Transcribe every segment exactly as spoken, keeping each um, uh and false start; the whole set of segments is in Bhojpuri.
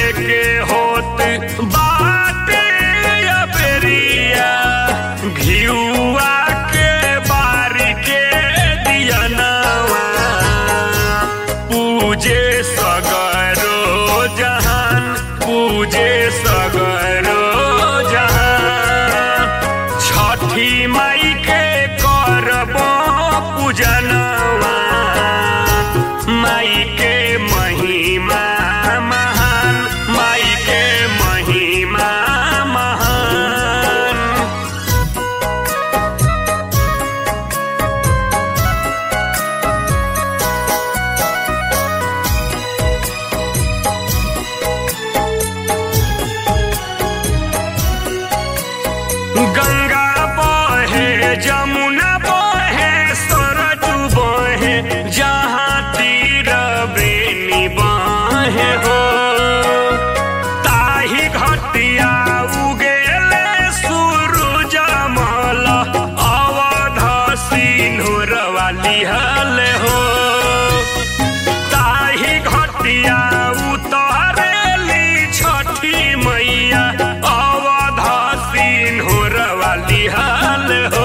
के होत बाटे अबेरिया घिउआ के बारी के दियनवा पूजे सगरो जहान पूजे सगरो जहान छठी माई के करबो पूजनवा माई के महिमा महान माई के महिमा महान। गंगा बहे जमुना बहे सरजू बहे जहाँ तीर बेनी बहे हो ताही घटिया उगेले सूरज मल अवध सिंदूर वाली हल हो ताही घटिया उतरेली छठी मैया अवध सिंदूर वाली हल हो।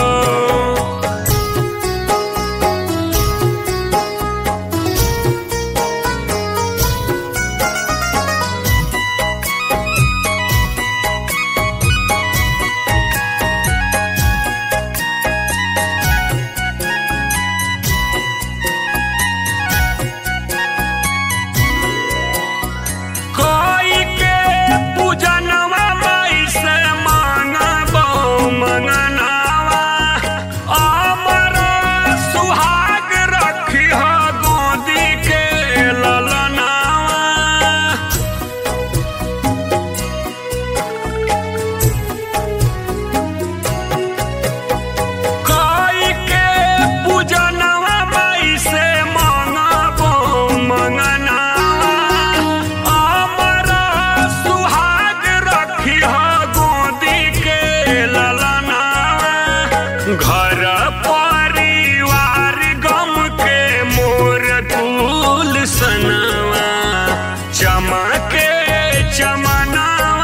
कोई के पूजनवा माई से मांगबो मंगनवा अमर सुहाग रखिह गोदी के ललनवा कोई के पूजनवा माई से मांगबो मंगनवा अमर सुहाग रखिह गोदी के ललनवा घर परिवार गम के मोर फूल सनवा चमके चमनवा